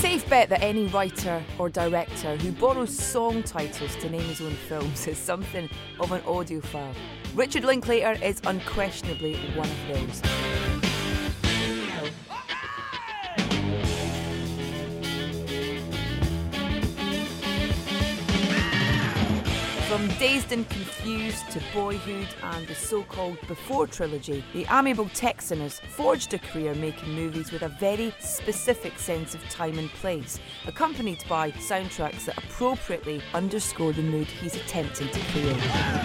safe bet that any writer or director who borrows song titles to name his own films is something of an audiophile. Richard Linklater is unquestionably one of those. From Dazed and Confused to Boyhood and the so-called Before trilogy, the amiable Texan has forged a career making movies with a very specific sense of time and place, accompanied by soundtracks that appropriately underscore the mood he's attempting to create.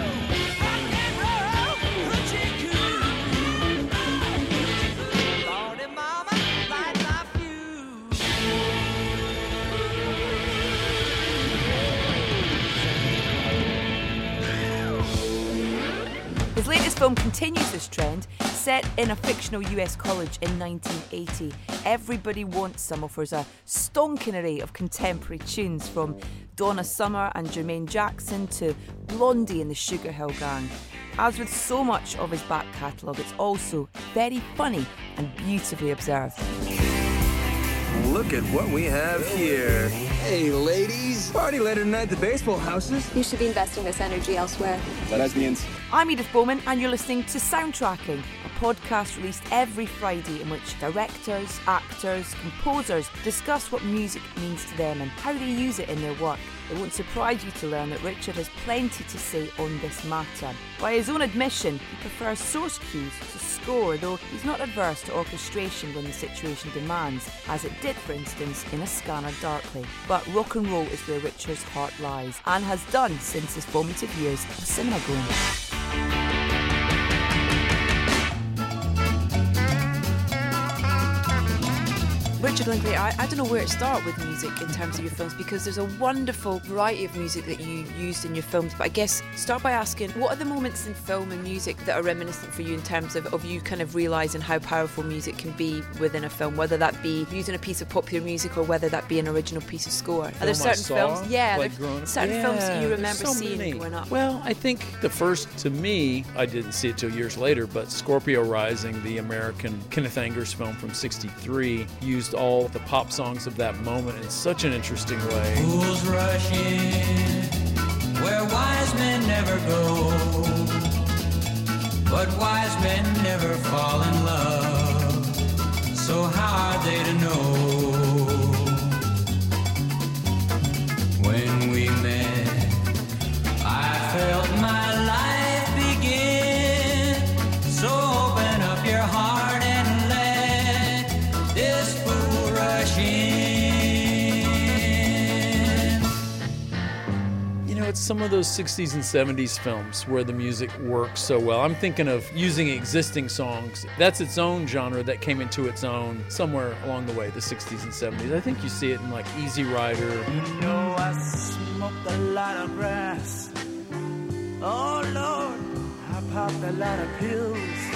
His latest film continues this trend. Set in a fictional US college in 1980, Everybody Wants Some offers a stonking array of contemporary tunes from Donna Summer and Jermaine Jackson to Blondie and the Sugar Hill Gang. As with so much of his back catalogue, it's also very funny and beautifully observed. Look at what we have here. Hey, ladies. Party later tonight at the baseball houses. You should be investing this energy elsewhere. Lesbians. I'm Edith Bowman and you're listening to Soundtracking, a podcast released every Friday in which directors, actors, composers discuss what music means to them and how they use it in their work. It won't surprise you to learn that Richard has plenty to say on this matter. By his own admission, he prefers source cues to score, though he's not adverse to orchestration when the situation demands, as it did, for instance, in A Scanner Darkly. But rock and roll is where Richard's heart lies, and has done since his formative years of cinema going. Richard Linklater, I don't know where to start with music in terms of your films, because there's a wonderful variety of music that you used in your films, but I guess start by asking, what are the moments in film and music that are reminiscent for you in terms of you kind of realising how powerful music can be within a film, whether that be using a piece of popular music or whether that be an original piece of score? Are there certain films? Yeah, like there's certain films that you remember seeing growing up. Well, I think the first, to me, I didn't see it till years later, but Scorpio Rising, the American Kenneth Angers film from '63, used all the pop songs of that moment in such an interesting way. Fools rush in where wise men never go, but wise men never fall in love, so how are they to know? When we met, I felt my life begin, so open up your heart and let this fool rush in. You know, it's some of those 60s and 70s films where the music works so well. I'm thinking of using existing songs. That's its own genre that came into its own somewhere along the way, the 60s and 70s. I think you see it in like Easy Rider. You know I smoked a lot of grass. Oh Lord, I popped a lot of pills.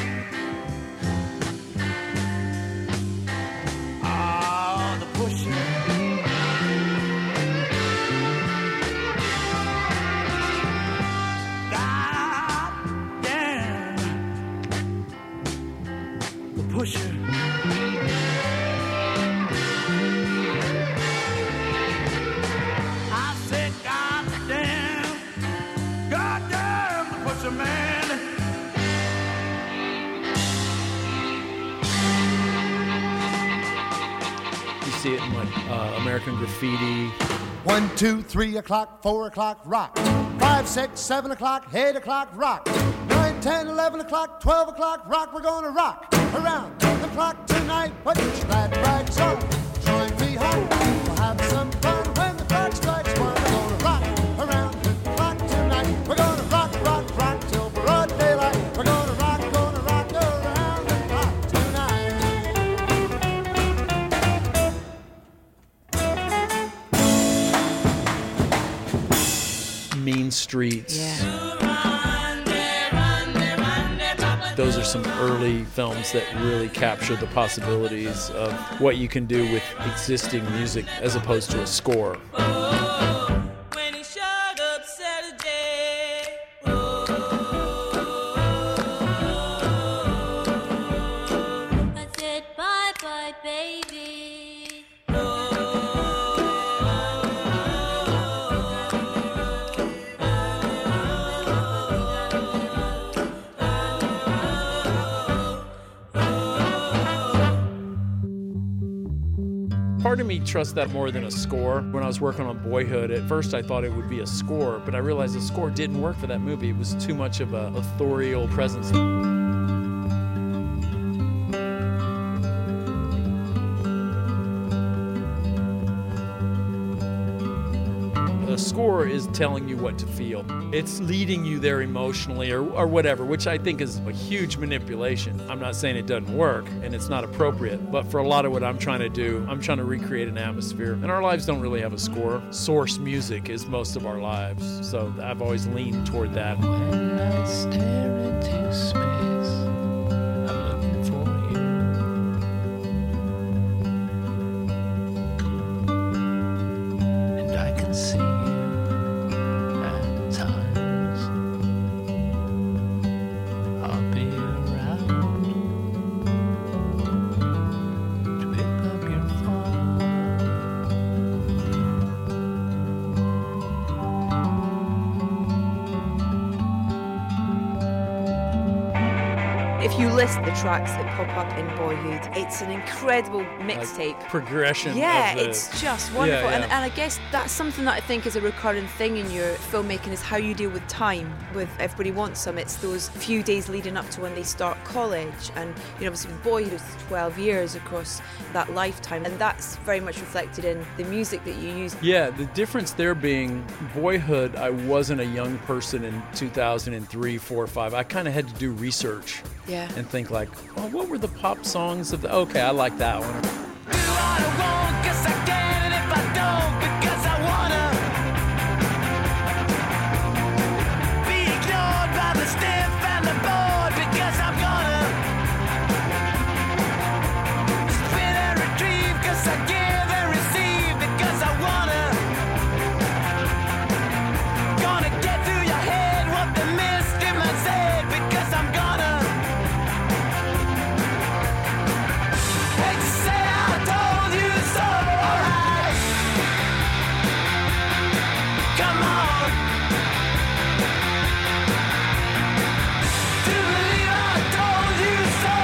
Oh, the pushing. God damn. The pusher. I said, God damn, the pusher man. You see it in like American Graffiti. 1, 2, 3 o'clock, 4 o'clock, rock. 5, 6, 7 o'clock, 8 o'clock, rock. 9, 10, 11 o'clock, 12 o'clock, rock. We're gonna rock around the clock tonight. Put your glad rags on, join me home. We'll have some fun when the clock strikes 1. We're gonna rock around the clock tonight. We're gonna rock, rock, rock till broad daylight. We're gonna rock around the clock tonight. Mean Streets. Yeah. Those are some early films that really capture the possibilities of what you can do with existing music as opposed to a score. When he showed up Saturday, I said bye bye baby. Part of me trusts that more than a score. When I was working on Boyhood, at first I thought it would be a score, but I realized the score didn't work for that movie. It was too much of an authorial presence. A score is telling you what to feel. It's leading you there emotionally or whatever, which I think is a huge manipulation. I'm not saying it doesn't work and it's not appropriate, but for a lot of what I'm trying to do, I'm trying to recreate an atmosphere. And our lives don't really have a score. Source music is most of our lives. So I've always leaned toward that. When I stare into space, I'm looking for you. And I can see you at times. I'll be around to pick up your phone. If you list the tracks that pop up in Boyhood, it's an incredible mixtape. Progression. Yeah, of the, it's just wonderful. Yeah. And I guess that's something that I think is a recurring thing in your filmmaking is how you deal with time. With Everybody Wants Some, it's those few days leading up to when they start college. And, obviously with Boyhood, it's 12 years across that lifetime. And that's very much reflected in the music that you use. Yeah, the difference there being Boyhood, I wasn't a young person in 2003, 4, 5. I kind of had to do research. Yeah. And think like, oh, what were the pop songs of the... Okay, I like that one. Do what I want, 'cause I can, and if I don't, because I wanna be ignored by the stiff and the bored, because I'm gonna spin and retrieve, 'cause I give and receive, because I wanna gonna get through your head what the mist in my said, because I'm gonna hate to say I told you so, alright. Come on. Do believe I told you so.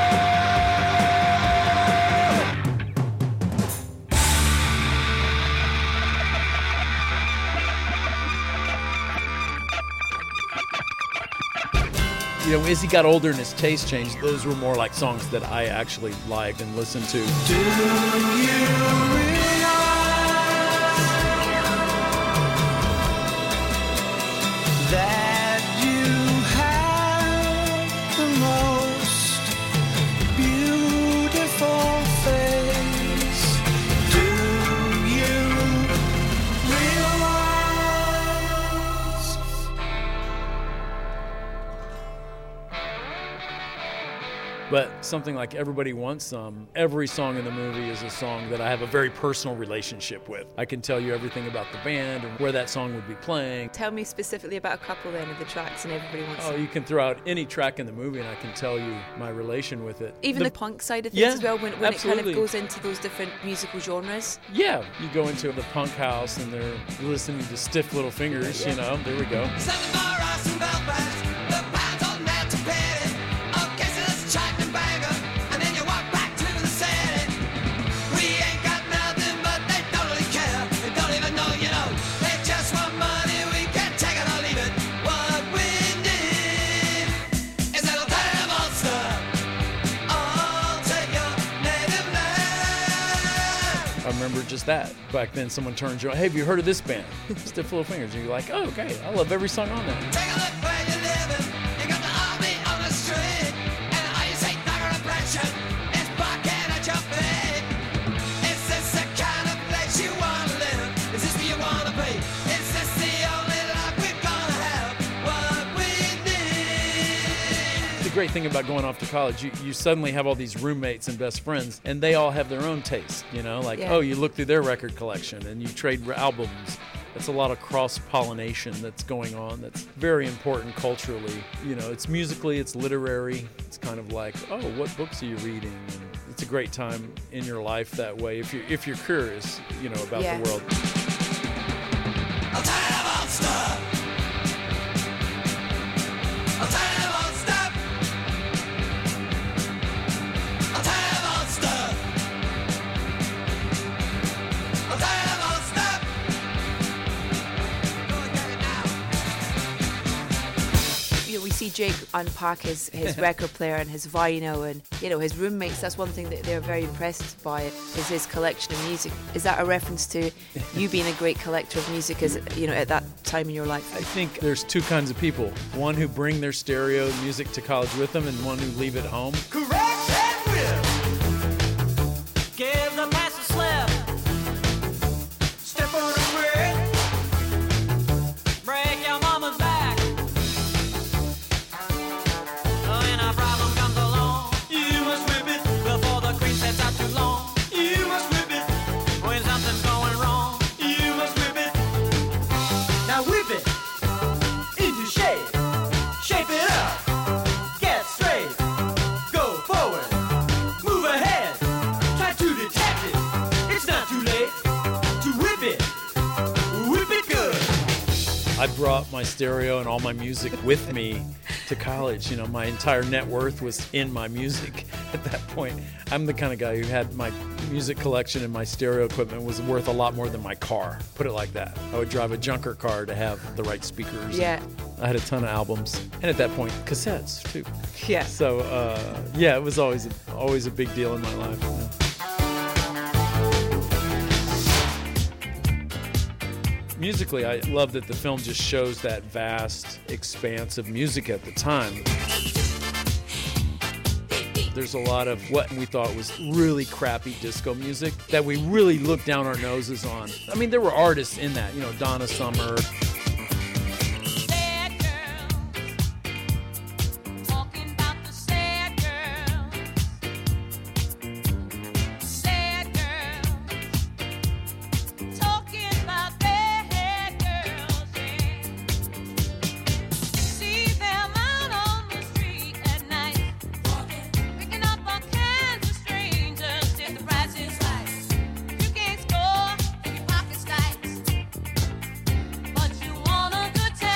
As he got older and his taste changed, those were more like songs that I actually liked and listened to. Do you realize that you have the most beautiful face? Do you realize? But something like Everybody Wants Some, every song in the movie is a song that I have a very personal relationship with. I can tell you everything about the band and where that song would be playing. Tell me specifically about a couple then of the tracks and Everybody Wants Some. You can throw out any track in the movie and I can tell you my relation with it. Even the punk side of things Yeah, as well, when it absolutely. kind of goes into those different musical genres. Yeah, you go into the punk house and they're listening to Stiff Little Fingers, there we go. I remember just that. Back then someone turns you on, hey, have you heard of this band? Stiff Little Fingers. And you're like, oh, okay, I love every song on there. Take a look where you're living. You got the army on the street, and all you say, dagger oppression. It's barking at your feet. Is this the kind of place you wanna live? Is this where you wanna be? Is this the only life we're gonna have? What we need. The great thing about going off to college, you suddenly have all these roommates and best friends, and they all have their own taste, Yeah. Oh, you look through their record collection and you trade albums. It's a lot of cross-pollination that's going on that's very important culturally. It's musically, it's literary. It's kind of like, oh, what books are you reading? And it's a great time in your life that way if you're curious, about Yeah. the world. I'll tell you about stuff. I'll tell you about stuff. I'll tell you about stuff. see Jake unpack his record player and his vinyl and, you know, his roommates, that's one thing that they're very impressed by, is his collection of music. Is that a reference to you being a great collector of music, as you know, at that time in your life? I think there's two kinds of people. One who bring their stereo music to college with them, and one who leave it home. Correct and whip. Give the pass a slip. Step on a brick. Break your mama's back. When a problem comes along, you must whip it before the cream sets out too long. You must whip it when something's going wrong. You must whip it. Now whip it into shape. Shape it up. Get straight. Go forward. Move ahead. Try to detect it. It's not too late to whip it. Whip it good. I brought my stereo and all my music with me to college. You know, my entire net worth was in my music at that point. I'm the kind of guy who had my music collection and my stereo equipment was worth a lot more than my car. Put it like that. I would drive a junker car to have the right speakers. Yeah. I had a ton of albums, and at that point, cassettes too. Yeah. So yeah, it was always a big deal in my life. Yeah. Musically, I love that the film just shows that vast expanse of music at the time. There's a lot of what we thought was really crappy disco music that we really looked down our noses on. I mean, there were artists in that, you know, Donna Summer. Sad girls, talking about the sad girls. Sad girls, talking about bad girls, yeah. See them out on the street at night, picking up all kinds of strangers till the price is right. You can't score, your pocket's tight, but you want a good time.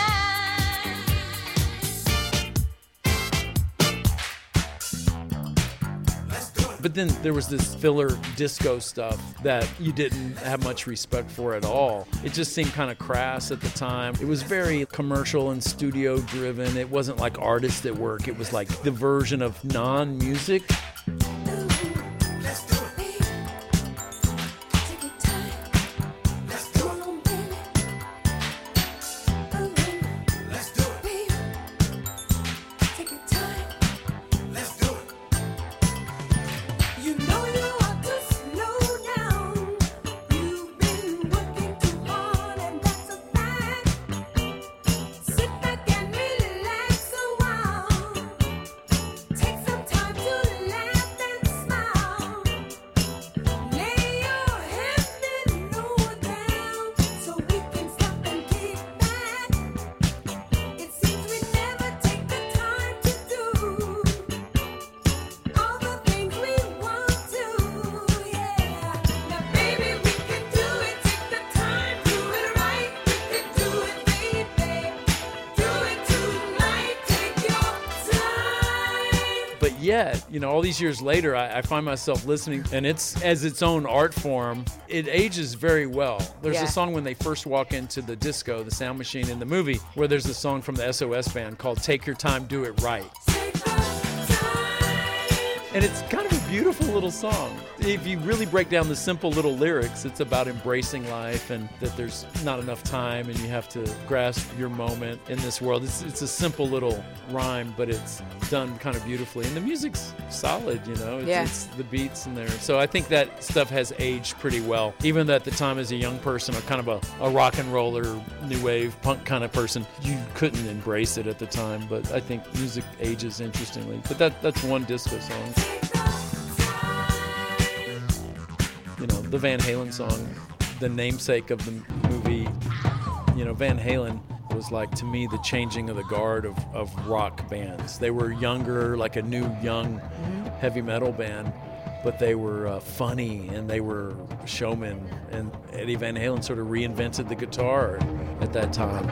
But then there was this filler disco stuff that you didn't have much respect for at all. It just seemed kind of crass at the time. It was very commercial and studio driven. It wasn't like artists at work. It was like the version of non-music. You know you ought to slow down. You've been working too hard, and that's a fact. Sit back and relax a while. Take some time to laugh and smile. Lay your head lower down so we can stop and kick back. It seems we never take the time to do all the things we want to, yeah. Now, baby, we can do it. Take the time, do it right. We can do it, baby. Do it tonight. Take your time. But yet, you know, all these years later, I find myself listening, and it's as its own art form. It ages very well. There's Yeah. a song when they first walk into the disco, the sound machine in the movie, where there's a song from the SOS band called Take Your Time, Do It Right. Take your time. And it's kind of a beautiful little song. If you really break down the simple little lyrics, it's about embracing life and that there's not enough time and you have to grasp your moment in this world. It's a simple little rhyme, but it's done kind of beautifully. And the music's solid, you know. Yeah. It's the beats in there. So I think that stuff has aged pretty well. Even at the time as a young person, or kind of a rock and roller, new wave, punk kind of person, you couldn't embrace it at the time. But I think music ages interestingly. But that's one disco song. You know, the Van Halen song, the namesake of the movie. You know, Van Halen was like, to me, the changing of the guard of rock bands. They were younger, like a new young heavy metal band, but they were funny and they were showmen. And Eddie Van Halen sort of reinvented the guitar at that time.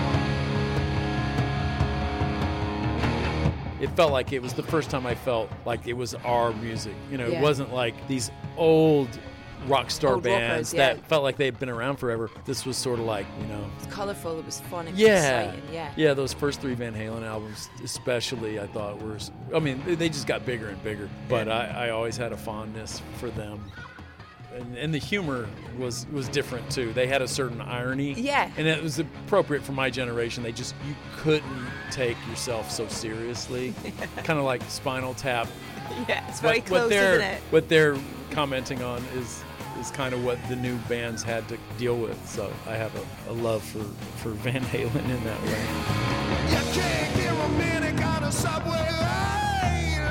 It felt like it was the first time I felt like it was our music. You know, Yeah. It wasn't like these old rock star Old bands rockers, yeah. that felt like they'd been around forever. This was sort of like, It's colourful, it was fun, it was yeah, exciting, yeah. Those first 3 Van Halen albums, especially, I thought were. I mean, they just got bigger and bigger. But I always had a fondness for them. And the humor was different too. They had a certain irony. Yeah. And it was appropriate for my generation. You couldn't take yourself so seriously. Kind of like Spinal Tap. Yeah, it's very close, isn't it? What they're commenting on is kind of what the new bands had to deal with. So I have a love for Van Halen in that way. You can't give a minute on a subway line.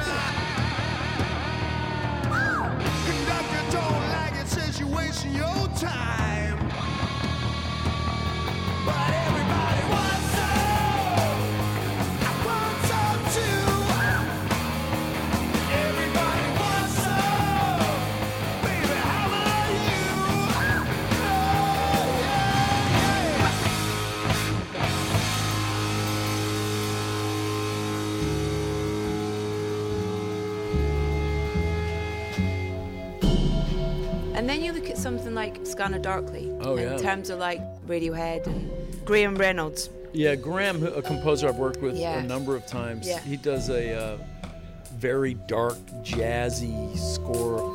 Conductor don't like it, says you're wasting your time. But everybody wants some. I want some too. Everybody wants some. Baby, how about you? Oh, And then you look at something like Scanner Darkly. Oh, yeah. In terms of like Radiohead and Graham Reynolds. Yeah, Graham, a composer I've worked with Yeah. a number of times. Yeah. He does a very dark, jazzy score.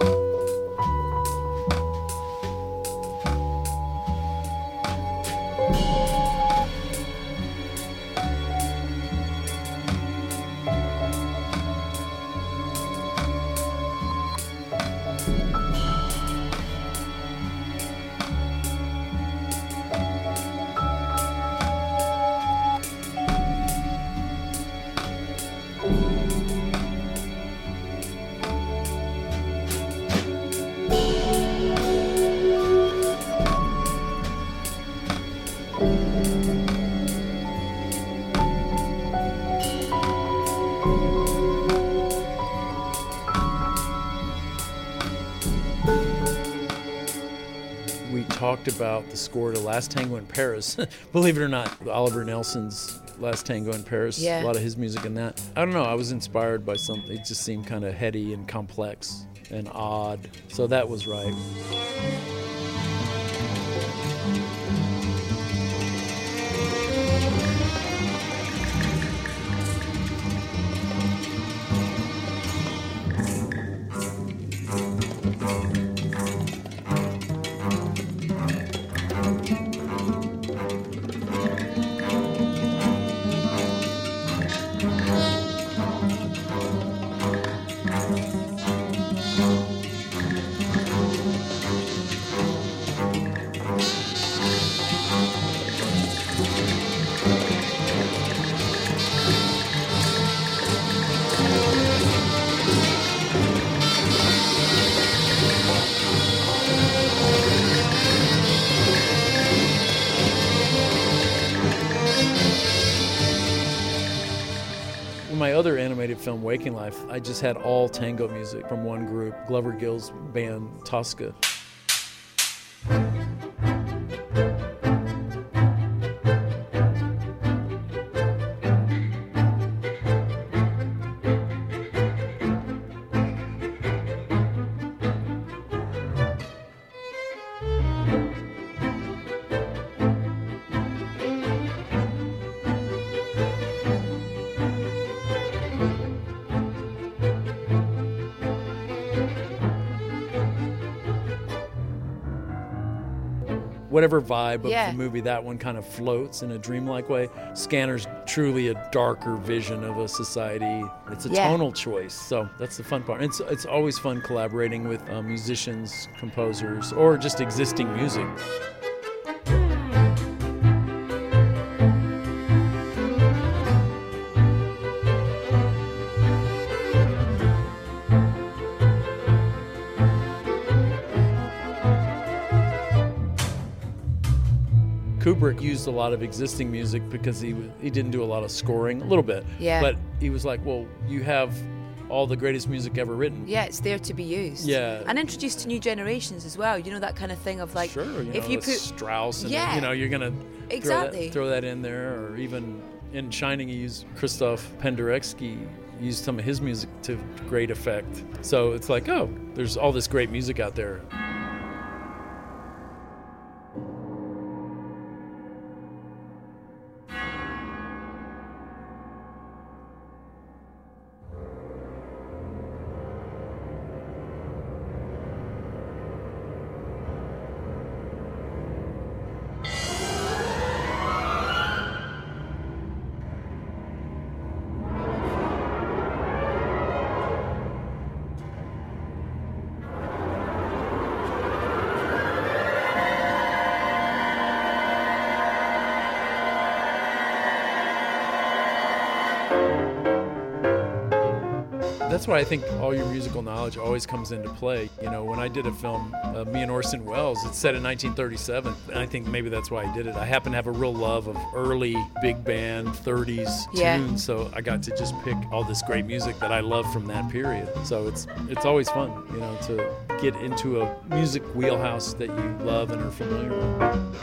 We talked about the score to Last Tango in Paris. Believe it or not, Oliver Nelson's Last Tango in Paris. Yeah. A lot of his music in that. I don't know. I was inspired by something. It just seemed kind of heady and complex and odd. So that was right. My other animated film, Waking Life, I just had all tango music from one group, Glover Gill's band Tosca. Whatever vibe of Yeah. the movie, that one kind of floats in a dreamlike way. Scanner's truly a darker vision of a society. It's a Yeah. tonal choice, so that's the fun part. It's always fun collaborating with musicians, composers, or just existing music. Kubrick used a lot of existing music because he didn't do a lot of scoring, a little bit. Yeah. But he was like, well, you have all the greatest music ever written. Yeah, it's there to be used. Yeah. And introduced to new generations as well. You know, that kind of thing of like, Sure, if you it's put Strauss, and Yeah. you're gonna Exactly. throw that in there, or even in Shining, he used Krzysztof Penderecki used some of his music to great effect. So it's like, oh, there's all this great music out there. That's why I think all your musical knowledge always comes into play. You know, when I did a film, me and Orson Welles, it's set in 1937, and I think maybe that's why I did it. I happen to have a real love of early big band 30s tunes, so I got to just pick all this great music that I love from that period. So it's always fun, you know, to get into a music wheelhouse that you love and are familiar with.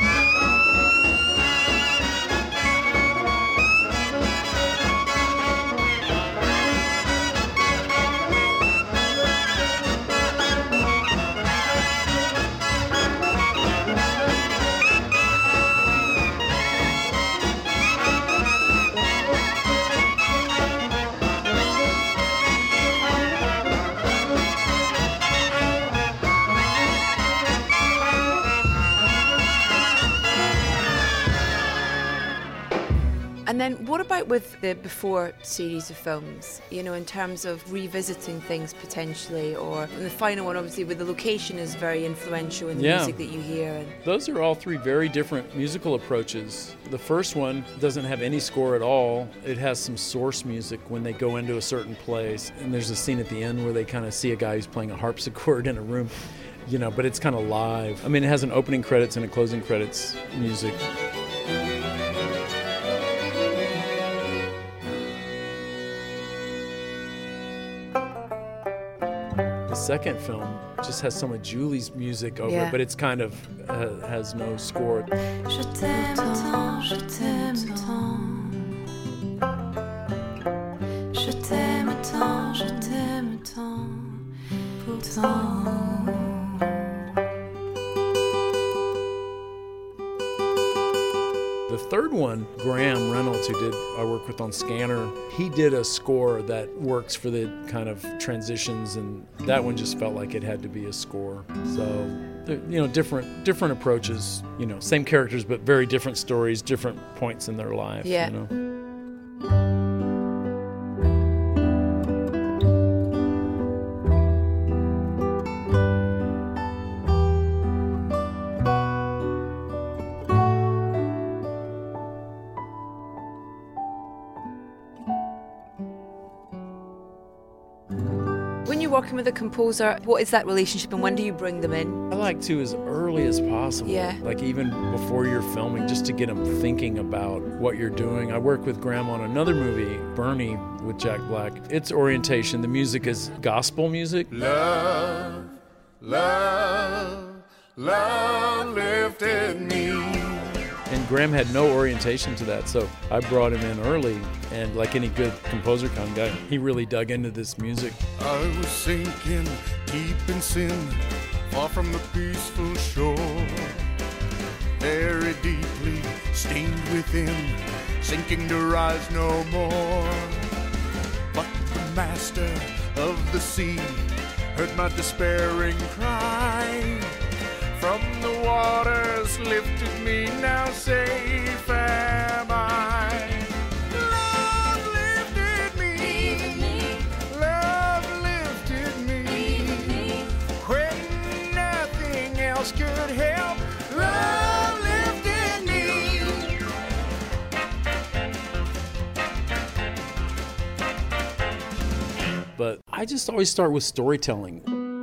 And then what about with the before series of films, you know, in terms of revisiting things potentially, or the final one, obviously, with the location is very influential in the music that you hear. And those are all three very different musical approaches. The first one doesn't have any score at all. It has some source music when they go into a certain place. And there's a scene at the end where they kind of see a guy who's playing a harpsichord in a room, you know, but it's kind of live. I mean, it has an opening credits and a closing credits music. The second film just has some of Julie's music over it, but it's kind of has no score. Je t'aime tant, je t'aime tant. Je t'aime tant, je t'aime tant. Pourtant. The third one, Graham Reynolds, who I work with on Scanner, he did a score that works for the kind of transitions, and that one just felt like it had to be a score. So, you know, different approaches, you know, same characters, but very different stories, different points in their life, you know. When you're working with a composer, what is that relationship and when do you bring them in? I like to as early as possible, like even before you're filming, just to get them thinking about what you're doing. I work with Graham on another movie, Bernie, with Jack Black. Its orientation, the music is gospel music. Love, love, love lifted me. And Graham had no orientation to that, so I brought him in early, and like any good composer kind of guy, he really dug into this music. I was sinking deep in sin, far from the peaceful shore, very deeply stained within, sinking to rise no more. But the master of the sea heard my despairing cry. From the waters lifted me, now safe am I. Love lifted me, love lifted me, when nothing else could help, love lifted me. But I just always start with storytelling.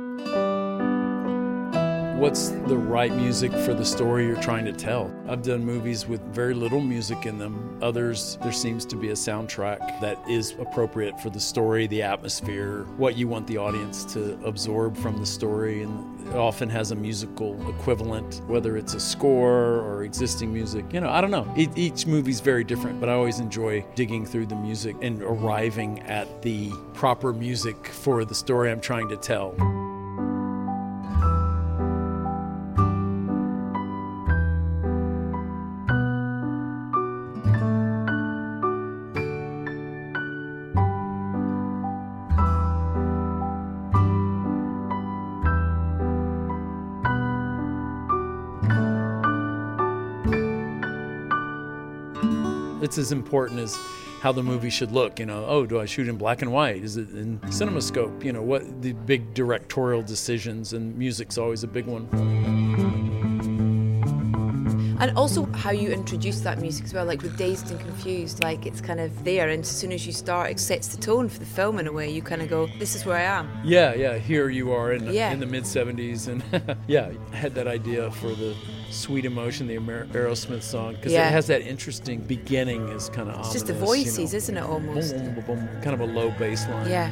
What's the right music for the story you're trying to tell? I've done movies with very little music in them. Others, there seems to be a soundtrack that is appropriate for the story, the atmosphere, what you want the audience to absorb from the story. And it often has a musical equivalent, whether it's a score or existing music. You know, I don't know. Each movie's very different, but I always enjoy digging through the music and arriving at the proper music for the story I'm trying to tell. It's as important as how the movie should look, you know. Oh, do I shoot in black and white? Is it in CinemaScope? You know, what the big directorial decisions, and music's always a big one. And also how you introduce that music as well, like with Dazed and Confused, like it's kind of there, and as soon as you start, it sets the tone for the film in a way. You kind of go, this is where I am. Yeah, here you are in the mid-'70s, and I had that idea for the Sweet Emotion, the Aerosmith song, because it has that interesting beginning, is kind of ominous. It's just the voices, isn't it, almost? Boom, boom, boom, kind of a low bass line. Yeah.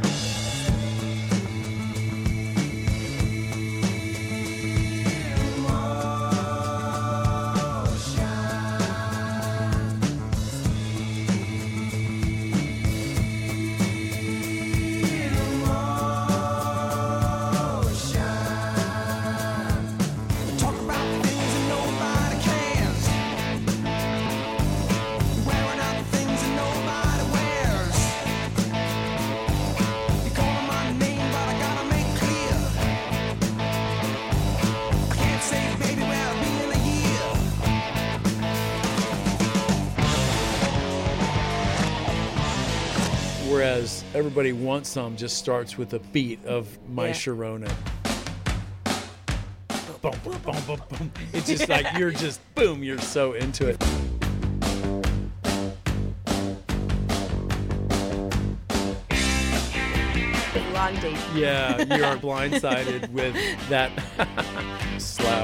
Whereas Everybody Wants Some just starts with a beat of My Sharona. Boom, boom, boom, boom, boom. It's just like you're just, boom, you're so into it. Blondie. Yeah, you are blindsided with that slap.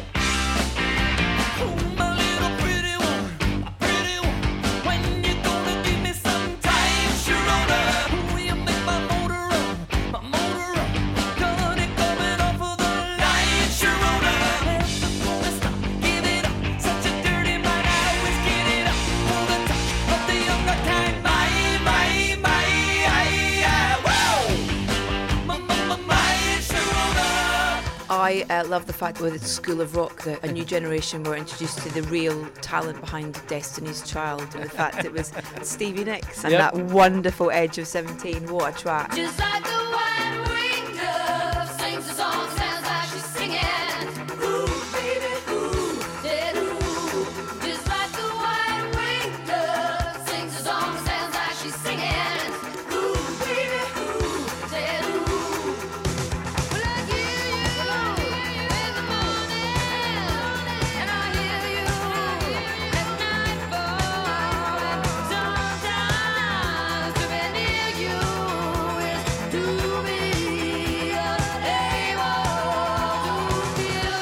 I love the fact that with School of Rock that a new generation were introduced to the real talent behind Destiny's Child, and the fact it was Stevie Nicks and that wonderful Edge of 17. What a track. Just like the white winged dove sings the song, sounds like she's singing. Ooh, baby, ooh, dead ooh. Just like the white winged dove sings the song, sounds like she's singing. Ooh, baby, ooh, dead ooh. Well, I hear you in the morning, and I hear you at nightfall. Sometimes to be near you is to be able to feel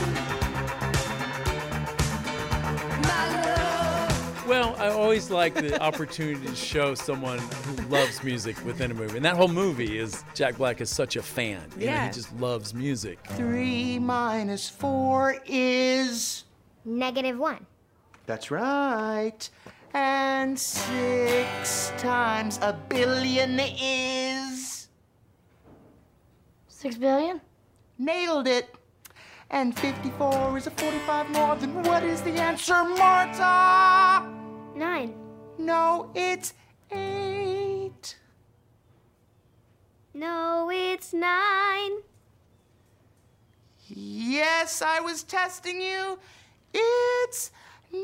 you, my love. Well, I always like the opportunity to show someone who loves music within a movie. And that whole movie is Jack Black is such a fan. You know, Yeah. he just loves music. 3 minus 4 is... -1. That's right. And 6 times a billion is... 6 billion? Nailed it. And 54 is a 45 more than what is the answer, Marta? 9. No, it's 8. No, it's 9. Yes, I was testing you. It's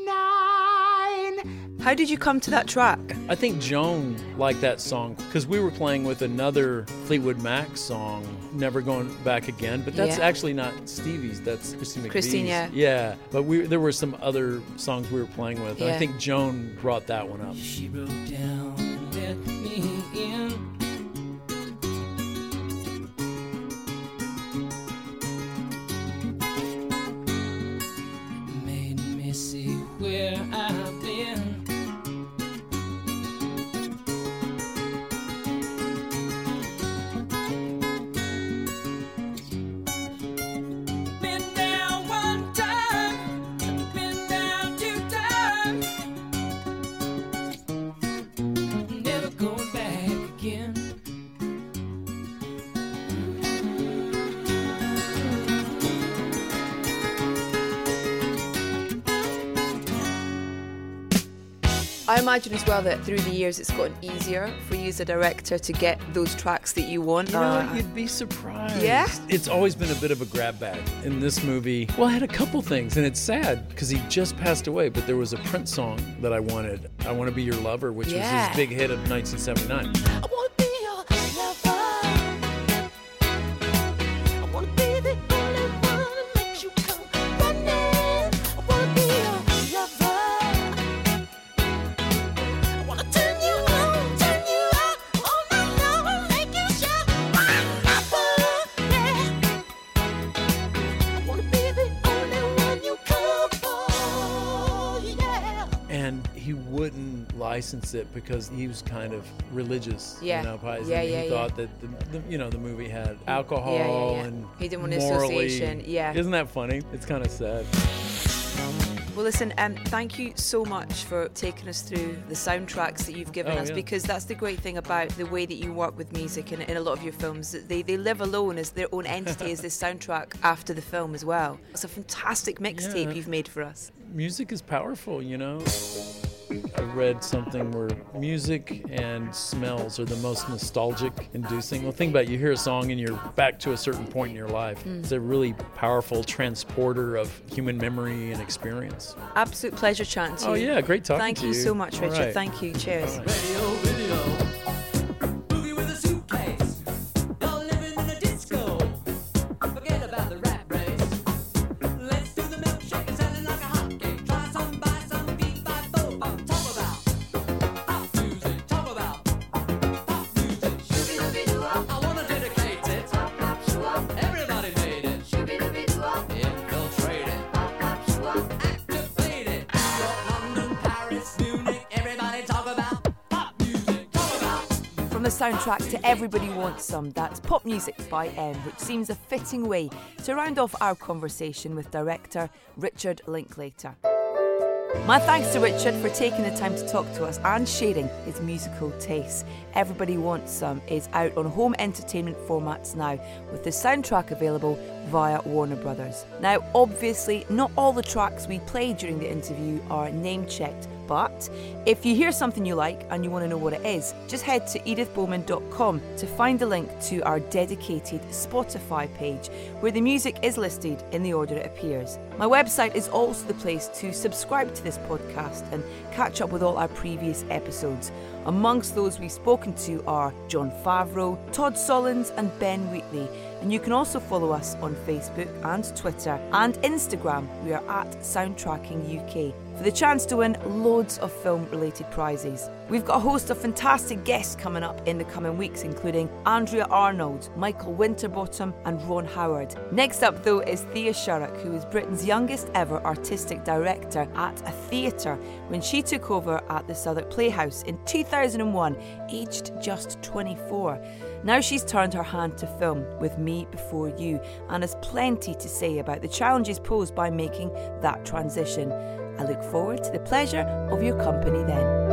9. How did you come to that track? I think Joan liked that song because we were playing with another Fleetwood Mac song, Never Going Back Again, but that's actually not Stevie's, that's Christine McVie's. Christine, yeah. Yeah, but there were some other songs we were playing with, and I Yeah. think Joan brought that one up. She broke down and let me in. Made me see where I've been. Been down one time, been down 2 times. Never going back again. I imagine as well that through the years it's gotten easier for you as a director to get those tracks that you want. You know, you'd be surprised. Yeah? It's always been a bit of a grab bag in this movie. Well, I had a couple things, and it's sad because he just passed away, but there was a Prince song that I wanted. I Want to Be Your Lover, which was his big hit of 1979. I wanna be your lover. I wanna be the only one that makes you come running. I wanna be your he wouldn't license it because he was kind of religious. Yeah. You know, pious. Yeah, And yeah, he yeah. thought that the movie had alcohol and he didn't want an morally, association. Yeah. Isn't that funny? It's kind of sad. Well, listen, thank you so much for taking us through the soundtracks that you've given us, because that's the great thing about the way that you work with music in a lot of your films. They live alone as their own entity, as this soundtrack after the film as well. It's a fantastic mixtape you've made for us. Music is powerful, you know. I read something where music and smells are the most nostalgic inducing. Well, think about it, you hear a song and you're back to a certain point in your life. It's a really powerful transporter of human memory and experience. Absolute pleasure chatting to you. Oh yeah, great talking Thank to you you. so much, Richard. All right. Thank you. Cheers. All right. Radio video. Boogie with a suitcase. You're living in a disco. Forget about the rat race. Let's do the milkshake and sell it like a hotcake. Try some, buy some, beat by four. Talk about pop music. Talk about pop music. I wanna dedicate it. Everybody made it. Infiltrate it. Activate it. New York, London, Paris, Munich. Everybody talk about pop music. Talk about. From the soundtrack to Everybody Wants Some, that's Pop Music by M, which seems a fitting way to round off our conversation with director Richard Linklater. My thanks to Richard for taking the time to talk to us and sharing his musical tastes. Everybody Wants Some is out on home entertainment formats now, with the soundtrack available via Warner Brothers. Now, obviously, not all the tracks we played during the interview are name-checked, but if you hear something you like and you want to know what it is, just head to edithbowman.com to find a link to our dedicated Spotify page where the music is listed in the order it appears. My website is also the place to subscribe to this podcast and catch up with all our previous episodes. Amongst those we've spoken to are Jon Favreau, Todd Solondz and Ben Wheatley. And you can also follow us on Facebook and Twitter and Instagram. We are at Soundtracking UK for the chance to win loads of film-related prizes. We've got a host of fantastic guests coming up in the coming weeks, including Andrea Arnold, Michael Winterbottom and Ron Howard. Next up, though, is Thea Sharrock, who is Britain's youngest ever artistic director at a theatre when she took over at the Southwark Playhouse in 2001, aged just 24. Now she's turned her hand to film with Me Before You and has plenty to say about the challenges posed by making that transition. I look forward to the pleasure of your company then.